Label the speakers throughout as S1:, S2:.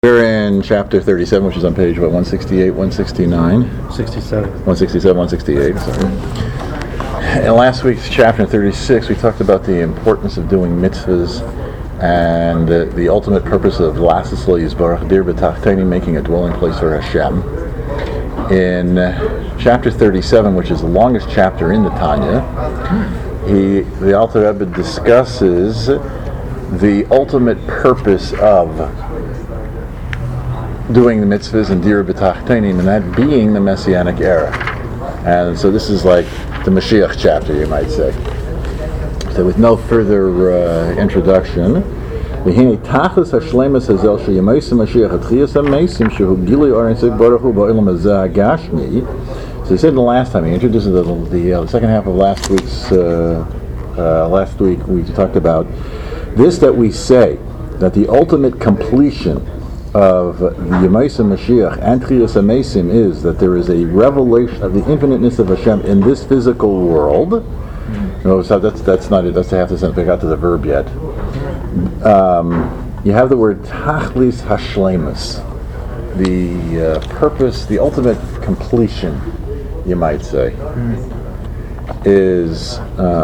S1: We're in chapter 37, which is on page 168, 169?
S2: 67.
S1: 167, 168, sorry. In last week's chapter 36, we talked about the importance of doing mitzvahs and the ultimate purpose of Lasses Lo Yisbarach Dir B'Tachteinim, making a dwelling place for Hashem. In chapter 37, which is the longest chapter in the Tanya, the Alter Rebbe discusses the ultimate purpose of doing the mitzvahs and Dir B'Tachteinim, and that being the Messianic era. And so this is like the Mashiach chapter, you might say. So with no further introduction, so he said the last time, he introduced the second half of last week we talked about this, that we say that the ultimate completion of the Yemaisa Mashiach and Tchiyas HaMesim is that there is a revelation of the infiniteness of Hashem in this physical world. No, so that's not it. That's half the sentence. We got to the verb yet. You have the word Tachlis Hashlemus, the purpose, the ultimate completion, you might say, is.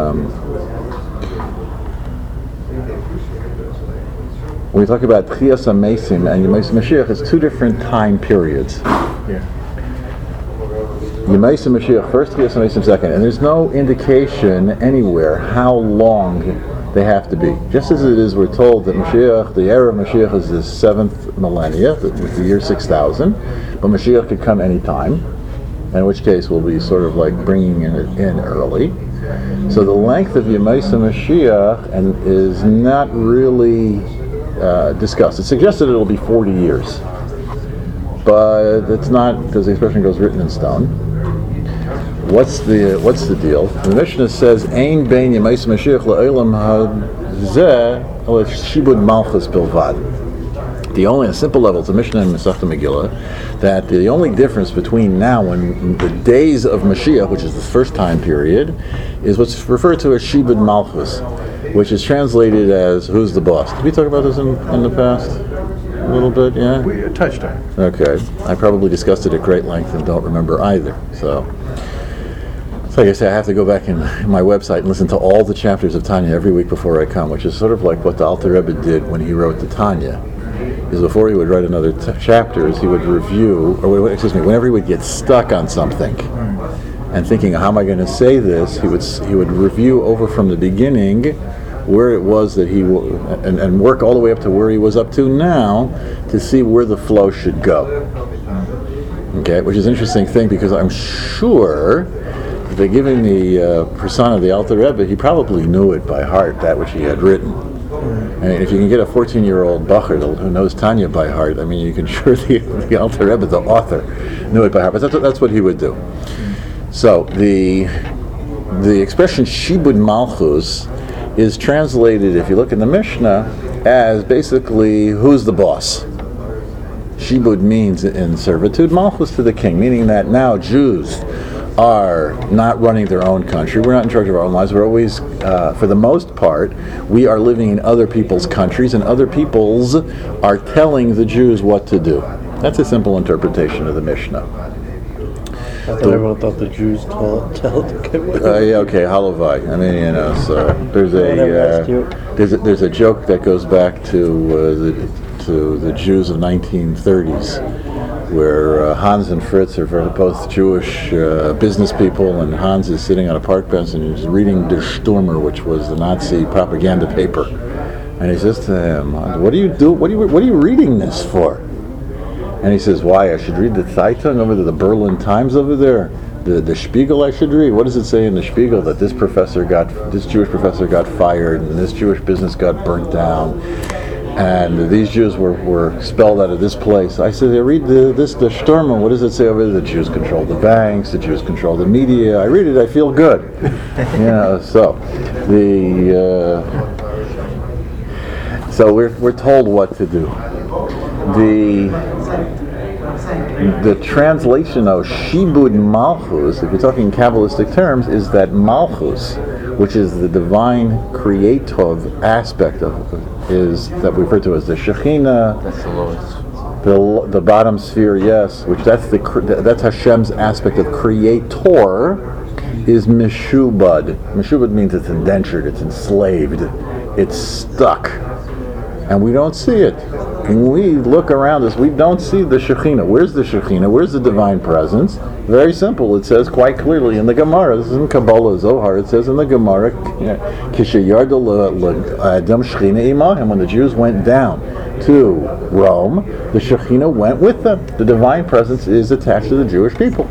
S1: When we talk about Tchiyas HaMesim and Yemaisa Mashiach, it's two different time periods.
S2: Yeah.
S1: Yemaisa Mashiach first, Tchiyas HaMesim second, and there's no indication anywhere how long they have to be. Just as it is, we're told that Mashiach, the era of Mashiach is the 7th millennia, with the year 6000, but Mashiach could come any time, in which case we'll be sort of like bringing it in early. So the length of Yemaisa Mashiach is not really discussed. It's suggested it'll be 40 years, but it's not, because the expression goes written in stone. What's the deal? The Mishnah says, "Ein bein Yemaisa Mashiach la'olam hazeh el shibud malchus bilvad." The only, a simple level, it's a Mishnah in Masechta Megillah, that the only difference between now and the days of Mashiach, which is the first time period, is what's referred to as shibud malchus, which is translated as "who's the boss." Did we talk about this in the past? A little bit, yeah?
S2: We touched on it.
S1: Okay. I probably discussed it at great length and don't remember either. So like I say, I have to go back in my website and listen to all the chapters of Tanya every week before I come, which is sort of like what the Alter Rebbe did when he wrote the Tanya. Is before he would write another chapters, he would review, whenever he would get stuck on something and thinking, how am I going to say this, he would review over from the beginning where it was that and work all the way up to where he was up to now to see where the flow should go. Okay, which is an interesting thing, because I'm sure that given the persona of the Alter Rebbe, he probably knew it by heart, that which he had written. And if you can get a 14-year-old bacher who knows Tanya by heart, I mean, you can sure the Alter Rebbe, the author, knew it by heart. But that's what he would do. So the expression shibud malchus is translated, if you look in the Mishnah, as basically who's the boss. Shibud means in servitude, malchus to the king, meaning that now Jews are not running their own country. We're not in charge of our own lives. We're always, for the most part, we are living in other people's countries, and other peoples are telling the Jews what to do. That's a simple interpretation of the Mishnah.
S2: I thought everyone thought the Jews tell the kid what to do.
S1: Yeah, okay, halavai. I mean, so there's a joke that goes back to the Jews of 1930s. Where Hans and Fritz are both Jewish business people, and Hans is sitting on a park bench and he's reading Der Stürmer, which was the Nazi propaganda paper. And he says to him, "What do you do? What are you reading this for?" And he says, "Why? I should read the Zeitung over there, the Berlin Times over there, the Spiegel. I should read. What does it say in the Spiegel that this Jewish professor got fired, and this Jewish business got burnt down, and these Jews were expelled out of this place?" I said, "I read the Stürmer. What does it say over there? The Jews control the banks, the Jews control the media. I read it, I feel good." So we're told what to do. The translation of shibud malchus, if you're talking in Kabbalistic terms, is that malchus, which is the divine creative aspect of is that we refer to as the Shekhinah.
S3: That's the lowest.
S1: The bottom sphere, yes, which that's Hashem's aspect of creator, is meshubad. Meshubad means it's indentured, it's enslaved, it's stuck, and we don't see it. When we look around us, we don't see the Shekhinah. Where's the Shekhinah? Where's the divine presence? Very simple. It says quite clearly in the Gemara. This is in Kabbalah Zohar. It says in the Gemara, Adam Shechina imahim. When the Jews went down to Rome, the Shekhinah went with them. The divine presence is attached to the Jewish people.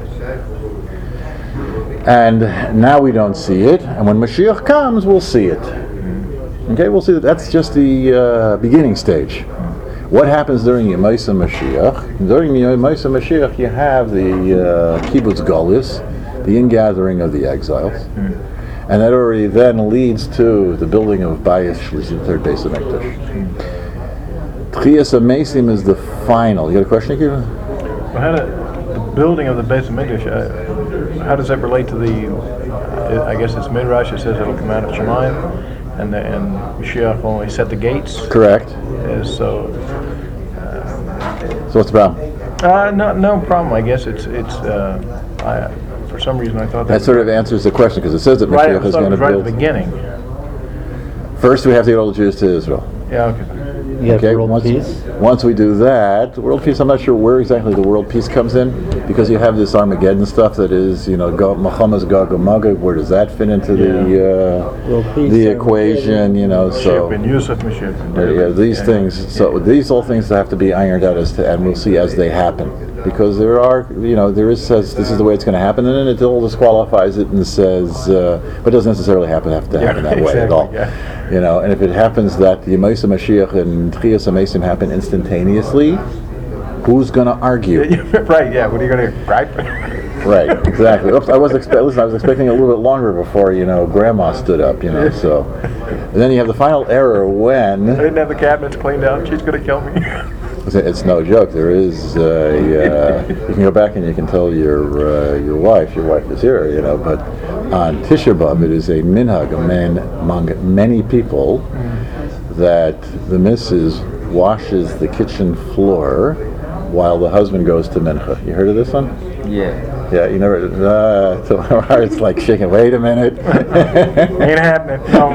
S1: And now we don't see it. And when Mashiach comes, we'll see it. Okay, we'll see that. That's just the beginning stage. What happens during Yemaisa Mashiach? During Yemaisa Mashiach, you have the Kibbutz Galus, the ingathering of the exiles, and that already then leads to the building of Bayis Shlishi, the third base of Mikdash. Tchias HaMeisim is the final. You got a question, Akiva?
S3: Well, the building of the base of Mikdash, how does that relate to I guess it's Midrash, it says it'll come out of Shemayim, and Mashiach will only set the gates.
S1: Correct.
S3: So
S1: what's the problem?
S3: No problem. I guess it's. For some reason, I thought
S1: that sort of answers the question because it says that Mashiach is going to build.
S3: Right at the beginning.
S1: First, we have to get all the Jews to Israel.
S3: Yeah. Okay.
S2: World peace?
S1: Once we do that, world peace, I'm not sure where exactly the world peace comes in, because you have this Armageddon stuff that is, Muhammad's Gog and Magog. Where does that fit into the equation? So these things. So these all things have to be ironed out and we'll see as they happen, because there is says this is the way it's going to happen, and then it all disqualifies it and says, but it doesn't necessarily have to happen that way at all.
S3: Yeah.
S1: And if it happens that the Yemaisa Mashiach and Tchias HaMeisim happen instantaneously, who's going to argue?
S3: Right, yeah. What are you going to gripe?
S1: Right, exactly. Oops, I was expecting a little bit longer before, Grandma stood up, so. And then you have the final error when...
S3: I didn't have the cabinets cleaned out. She's going to kill me.
S1: It's no joke. There is you can go back and you can tell your wife is here, but on Tisha B'Av it is a minhag among many people that the missus washes the kitchen floor while the husband goes to mincha. You heard of this one?
S4: Yeah.
S1: Yeah, you never. So my heart's like shaking. Wait a minute.
S3: Ain't happening. No.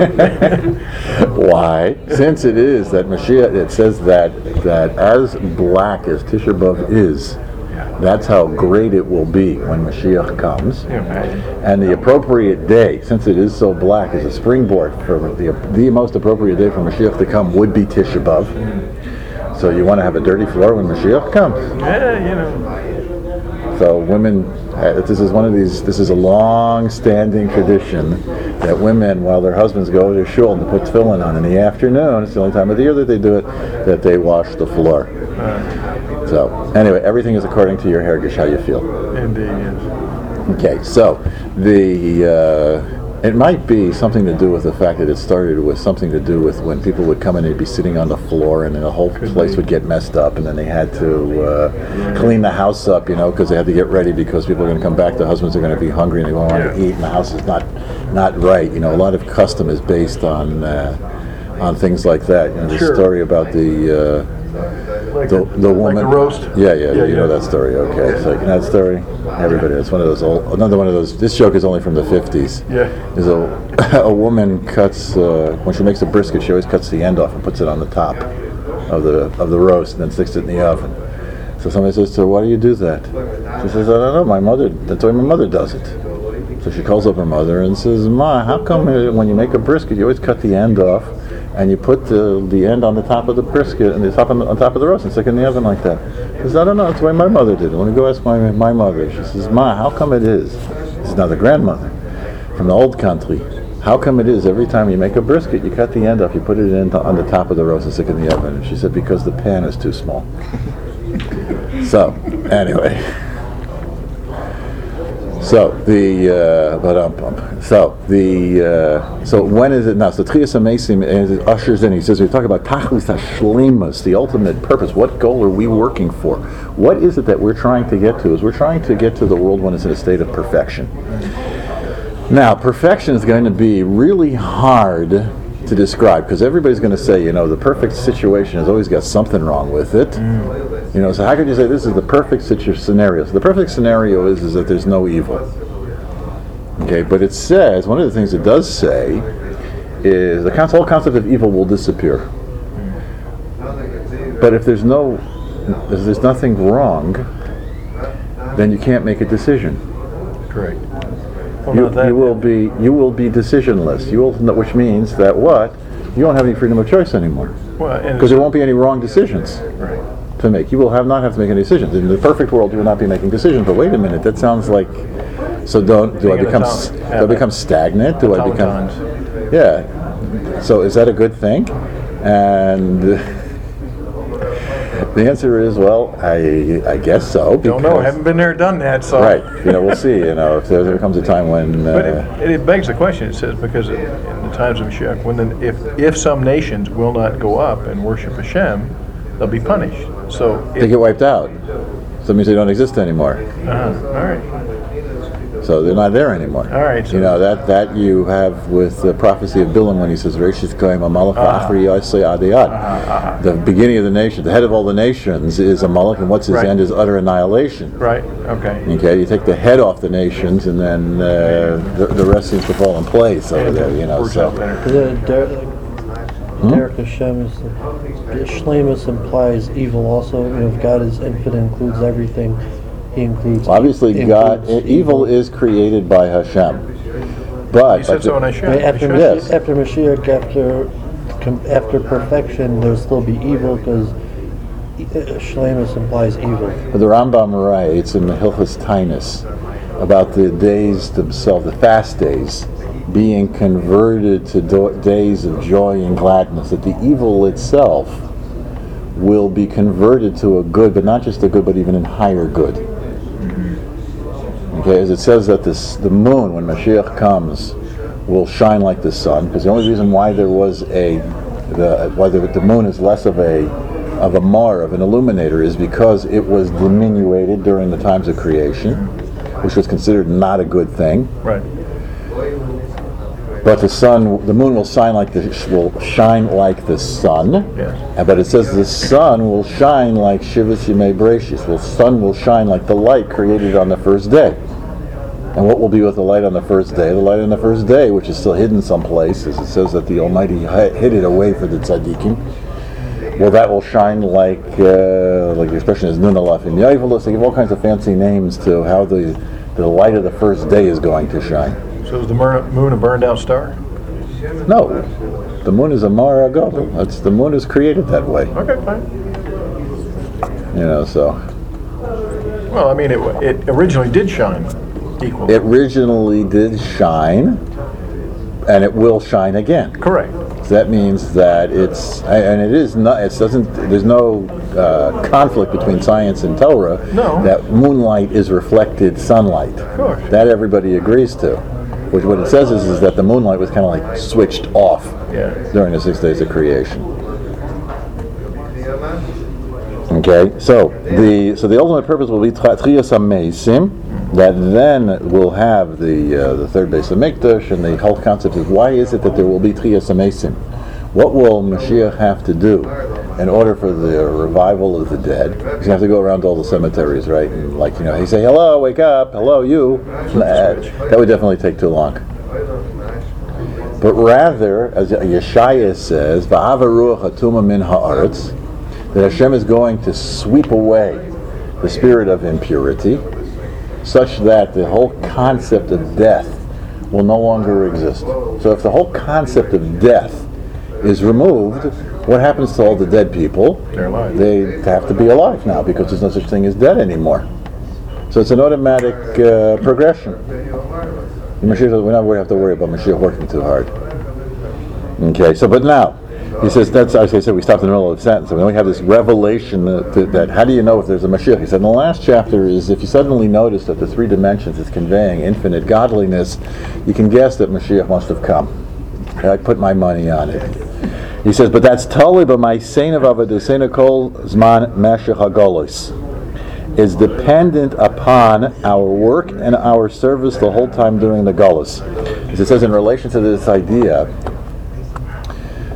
S1: Why? Since it is that Mashiach, it says that as black as Tisha B'Av is, that's how great it will be when Mashiach comes. And the appropriate day, since it is so black, as a springboard for the most appropriate day for Mashiach to come would be Tisha B'Av. So you want to have a dirty floor when Mashiach comes.
S3: Yeah,
S1: So women, this is a long-standing tradition that women, while their husbands go to shul and put tefillin on in the afternoon, it's the only time of the year that they do it, that they wash the floor. So anyway, everything is according to your hergish, how you feel.
S3: Indeed, yes.
S1: Okay, so it might be something to do with the fact that it started with something to do with when people would come in and they'd be sitting on the floor and then the whole place would get messed up, and then they had to clean the house up, because they had to get ready because people are going to come back, the husbands are going to be hungry and they want to eat, and the house is not right. A lot of custom is based on things like that. The story about the woman,
S3: like the roast.
S1: Yeah, you know that story. Okay, so that story. Everybody, it's one of those another one of those. This joke is only from the 50s.
S3: Yeah.
S1: Is a woman cuts when she makes a brisket, she always cuts the end off and puts it on the top of the roast, and then sticks it in the oven. So somebody says to her, "Why do you do that?" She says, "I don't know. My mother. That's the way my mother does it." So she calls up her mother and says, "Ma, how come when you make a brisket, you always cut the end off, and you put the end on the top of the brisket and the top on top of the roast and stick it in the oven like that?" She says, "I don't know. That's the way my mother did it. Let me go ask my mother." She says, "Ma, how come it is?" This is now the grandmother from the old country. "How come it is every time you make a brisket, you cut the end off, you put it on the top of the roast and stick it in the oven?" And she said, "Because the pan is too small." So anyway. So so when is it now? So Tchias HaMeisim ushers in. He says we talk about Tachlis HaShleimus, the ultimate purpose. What goal are we working for? What is it that we're trying to get to? We're trying to get to the world when it's in a state of perfection. Now, perfection is going to be really hard to describe, because everybody's going to say, the perfect situation has always got something wrong with it. So how could you say this is the perfect scenario? So the perfect scenario is that there's no evil. Okay, but it says, one of the things it does say is the whole concept of evil will disappear. But if there's nothing wrong, then you can't make a decision.
S3: Correct.
S1: You will be decisionless. Which means that you won't have any freedom of choice anymore. Because there won't be any wrong decisions to make. You will not have to make any decisions. In the perfect world, you will not be making decisions. But wait a minute, that sounds like. So do I become stagnant? Do I become? Yeah. So is that a good thing? And. The answer is, I guess so.
S3: Don't know. Haven't been there, done that. So
S1: right. We'll see. If there comes a time when.
S3: But it begs the question. It says because in the times of Mashiach, if some nations will not go up and worship Hashem, they'll be punished. So
S1: they get wiped out. So that means they don't exist anymore.
S3: All right.
S1: So they're not there anymore.
S3: All right. So
S1: that you have with the prophecy of Bilam when he says, "Reshis Koyim Amalek Achri Yosei Adiyad." The beginning of the nation, the head of all the nations, is a Malach, and what's his end is utter annihilation.
S3: Right. Okay.
S1: Okay. You take the head off the nations, and then the rest seems to fall in place over there. So.
S2: Derek Hashem is Shlemus implies evil also. If God is infinite, includes everything. He includes.
S1: Obviously, evil is created by Hashem, but
S3: he said so in Hashem.
S2: After Mashiach, after perfection, there'll still be evil because Shlemus implies evil.
S1: The Rambam writes in the Hilchos Tainus about the days themselves, the fast days, being converted to days of joy and gladness. That the evil itself will be converted to a good, but not just a good, but even a higher good. Okay, as it says that the moon, when Mashiach comes, will shine like the sun, because the only reason why there was the moon is less of an illuminator, is because it was diminuted during the times of creation, which was considered not a good thing.
S3: Right.
S1: But the moon will shine like the sun.
S3: Yes.
S1: But it says the sun will shine like Shivas Yemei Bereshis. The sun will shine like the light created on the first day. And what will be with the light on the first day? The light on the first day, which is still hidden someplace, as it says that the Almighty hid it away for the tzaddikim. Well, that will shine like the expression is Nun Alafim Yaivalos. They give all kinds of fancy names to how the light of the first day is going to shine.
S3: So is the moon a burned out star?
S1: No, the moon is a Mara Agov. The moon is created that way.
S3: Okay, fine.
S1: So.
S3: Well, I mean, it originally did shine equally.
S1: It originally did shine, and it will shine again.
S3: Correct.
S1: So that means that it's, and it is not. It doesn't. There's no conflict between science and Torah.
S3: No.
S1: That moonlight is reflected sunlight.
S3: Of course.
S1: That everybody agrees to. Which what it says is that the moonlight was kind of like switched off during the 6 days of creation. Okay, so the ultimate purpose will be Tchiyas HaMeisim, that then will have the third base of Mikdash, and the whole concept is why is it that there will be Tchiyas HaMeisim? What will Mashiach have to do in order for the revival of the dead? He's going to have to go around to all the cemeteries, right? And he say, hello, wake up, hello, you. That would definitely take too long. But rather, as Yeshaya says, Va'ava ruach hatuma min ha'aretz, that Hashem is going to sweep away the spirit of impurity, such that the whole concept of death will no longer exist. So if the whole concept of death is removed, what happens to all the dead people?
S3: They're alive.
S1: They have to be alive now, because there's no such thing as dead anymore. So it's an automatic progression. Mashiach, we never have to worry about Mashiach working too hard. Okay, but now, he says, that's, as I said, we stopped in the middle of the sentence, and we only have this revelation that how do you know if there's a Mashiach? He said in the last chapter is, if you suddenly notice that the three dimensions is conveying infinite godliness, you can guess that Mashiach must have come. I put my money on it. He says, but that's totally by my saint of Avadusena Kol Zman Meshech HaGolos. Is dependent upon our work and our service the whole time during the Golos. As it says in relation to this idea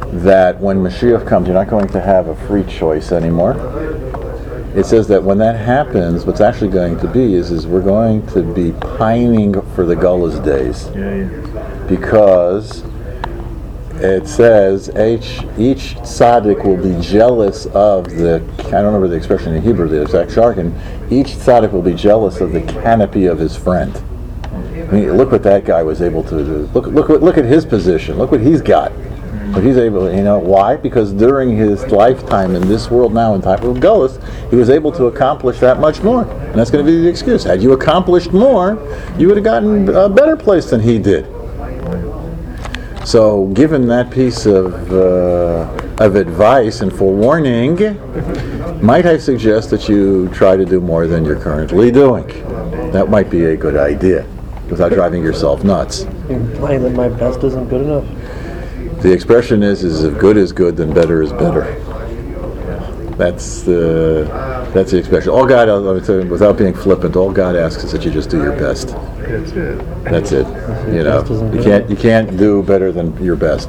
S1: that when Mashiach comes, you're not going to have a free choice anymore. It says that when that happens, what's actually going to be is we're going to be pining for the Gullah's days. Because it says each tzaddik will be jealous of the, I don't remember the expression in Hebrew, the exact jargon, each tzaddik will be jealous of the canopy of his friend. I mean, look what that guy was able to do. Look at his position. Look what he's got. But he's able, why? Because during his lifetime in this world now, in time of Gullus, he was able to accomplish that much more. And that's going to be the excuse. Had you accomplished more, you would have gotten a better place than he did. So, given that piece of advice and forewarning, might I suggest that you try to do more than you're currently doing? That might be a good idea, without driving yourself nuts.
S2: You're implying that my best isn't good enough.
S1: The expression is if good is good, then better is better. That's the expression. All God, let me tell you, without being flippant, all God asks is that you just do your best.
S3: That's it.
S1: That's it. You can't do better than your best.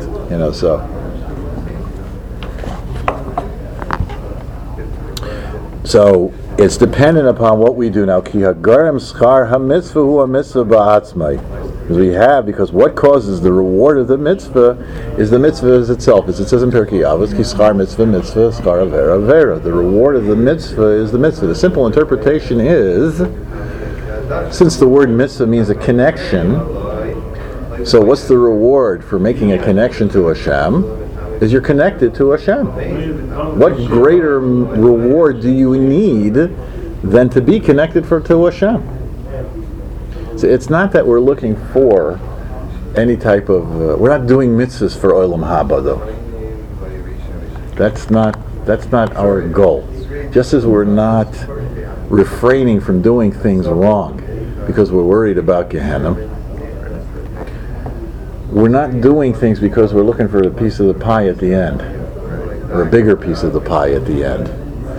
S1: So it's dependent upon what we do now. Ki hagarem schar hamitzvah hu a mitzvah ba'atzmai. Because what causes the reward of the mitzvah is the mitzvah itself. As it says in Pirkei Avos, ki schar mitzvah schar avera avera. The reward of the mitzvah is the mitzvah. The simple interpretation is, since the word mitzvah means a connection, so what's the reward for making a connection to Hashem? Is you're connected to Hashem. What greater reward do you need than to be connected to Hashem? So it's not that we're looking for any type of, we're not doing mitzvahs for Olam Haba though. That's not our goal. Just as we're not refraining from doing things wrong because we're worried about Gehenna, we're not doing things because we're looking for a piece of the pie at the end, or a bigger piece of the pie at the end.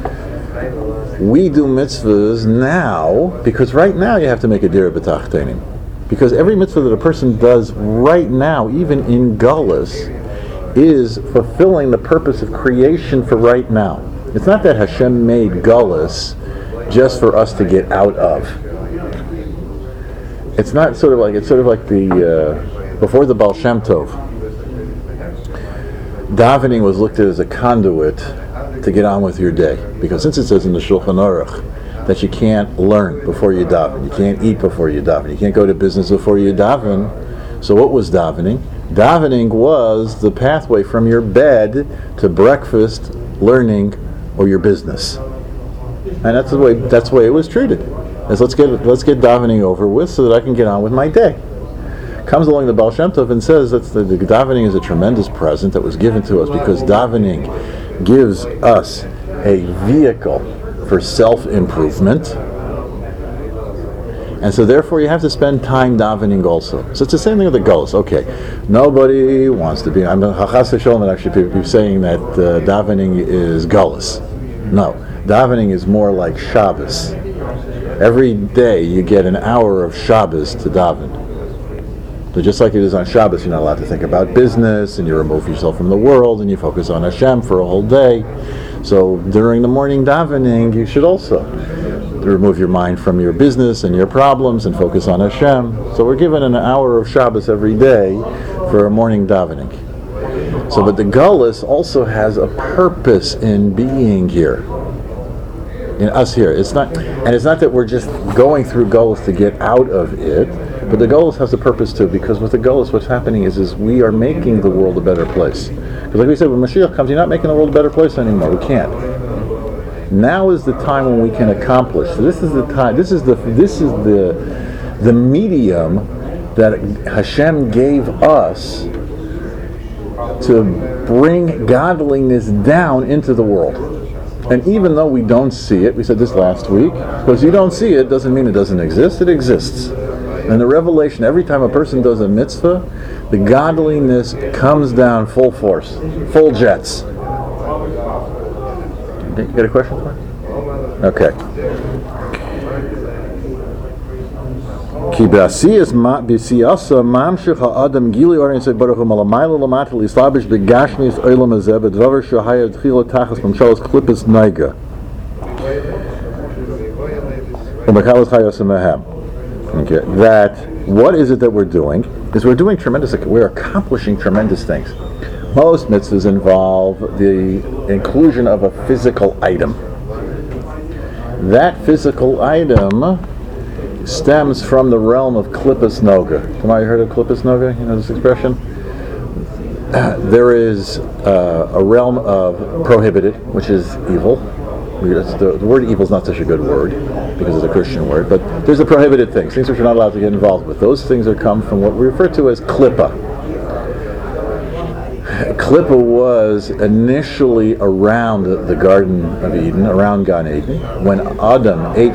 S1: We do mitzvahs now because right now you have to make a dira b'tachtenim. Because every mitzvah that a person does right now, even in Gullus, is fulfilling the purpose of creation for right now. It's not that Hashem made Gullus just for us to get out of. It's sort of like the before the Baal Shem Tov, davening was looked at as a conduit to get on with your day. Because since it says in the Shulchan Aruch that you can't learn before you daven, you can't eat before you daven, you can't go to business before you daven, so what was davening? Davening was the pathway from your bed to breakfast, learning, or your business. And that's the way it was treated. As let's get davening over with so that I can get on with my day. Comes along the Baal Shem Tov and says that the davening is a tremendous present that was given to us because davening gives us a vehicle for self-improvement, and so therefore you have to spend time davening also. So it's the same thing with the goals. Okay, nobody wants to be. I'm Chas v'Sholom actually people saying that davening is gullus. No, davening is more like Shabbos. Every day you get an hour of Shabbos to daven. So just like it is on Shabbos, you're not allowed to think about business, and you remove yourself from the world, and you focus on Hashem for a whole day. So during the morning davening, you should also remove your mind from your business and your problems and focus on Hashem. So we're given an hour of Shabbos every day for a morning davening. So, but the Gullus also has a purpose in being here. In us here. It's not that we're just going through Gullus to get out of it, but the Gullus has a purpose too, because with the Gullus what's happening is we are making the world a better place. Because like we said, when Mashiach comes, you're not making the world a better place anymore. We can't. Now is the time when we can accomplish. So this is the time, this is the medium that Hashem gave us to bring godliness down into the world. And even though we don't see it, we said this last week, because you don't see it doesn't mean it doesn't exist, it exists. And the revelation, every time a person does a mitzvah, the godliness comes down full force, full jets. You got a question for me? Okay. Ki b'asiyas b'siyasa mamshich ha'adam gili orin yitzay baruch hu malamayla lamata lislabish b'gashmius olam hazeh b'dvavar shahaya d'chila tachas b'mshalas klippus naiga. U'mekalas chayos mehem. Okay, that what is it that we're doing? Is we're accomplishing tremendous things. Most mitzvahs involve the inclusion of a physical item. That physical item stems from the realm of klippus noga. Somebody heard of klippus noga? You know this expression? There is a realm of prohibited, which is evil. The word evil is not such a good word because it's a Christian word, but there's the prohibited things which you're not allowed to get involved with. Those things come from what we refer to as klippa. Klippa was initially around the Garden of Eden, around Gan Eden, when Adam ate